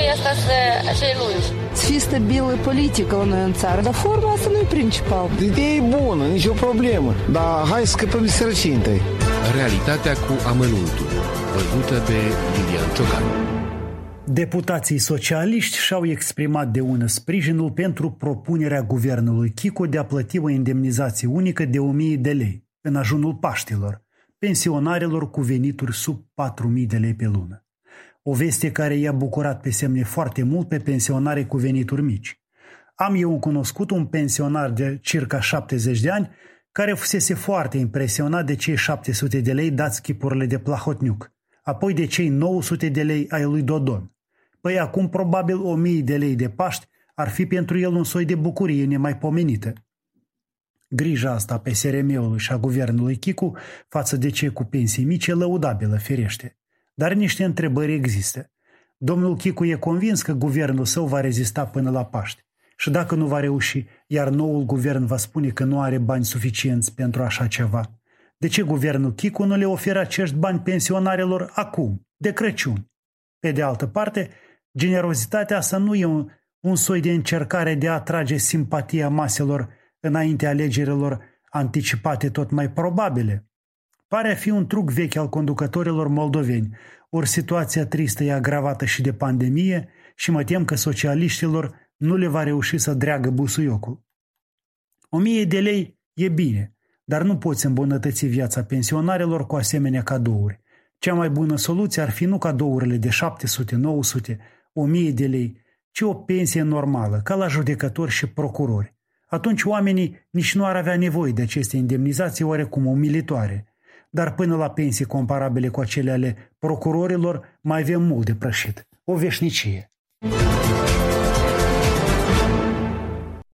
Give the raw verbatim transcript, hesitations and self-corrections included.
perioadei astea acele lungi. Să fie stabilă politică la noi în țară, dar forma asta nu e principal. Ideea e bună, nicio problemă, dar hai să scăpăm de sărăcie întâi. Realitatea cu amănuntul, văzută de Lilian Ciocan. Deputații socialiști și-au exprimat de ună sprijinul pentru propunerea guvernului Chico de a plăti o indemnizație unică de o mie de lei în ajunul Paștilor, pensionarilor cu venituri sub patru mii de lei pe lună. O veste care i-a bucurat pe semne foarte mult pe pensionarii cu venituri mici. Am eu cunoscut un pensionar de circa șaptezeci de ani care fusese foarte impresionat de cei șapte sute de lei dați chipurile de Plahotniuc, apoi de cei nouă sute de lei ai lui Dodon. Păi acum probabil o mie de lei de Paști ar fi pentru el un soi de bucurie nemaipomenită. Grija asta pe S R M-ului și a guvernului Chicu față de cei cu pensii mici e lăudabilă, firește. Dar niște întrebări există. Domnul Chicu e convins că guvernul său va rezista până la Paști. Și dacă nu va reuși, iar noul guvern va spune că nu are bani suficienți pentru așa ceva, de ce guvernul Chicu nu le oferă acești bani pensionarilor acum, de Crăciun? Pe de altă parte, generozitatea asta nu e un, un soi de încercare de a atrage simpatia maselor înainte alegerilor anticipate tot mai probabile. Pare a fi un truc vechi al conducătorilor moldoveni, ori situația tristă e agravată și de pandemie și mă tem că socialiștilor nu le va reuși să dreagă busuiocul. O mie de lei e bine, dar nu poți îmbunătăți viața pensionarilor cu asemenea cadouri. Cea mai bună soluție ar fi nu cadourile de șapte sute, nouă sute, o mie de lei, ci o pensie normală, ca la judecători și procurori. Atunci oamenii nici nu ar avea nevoie de aceste indemnizații oarecum umilitoare. Dar până la pensii comparabile cu acele ale procurorilor mai avem mult de prășit. O veșnicie.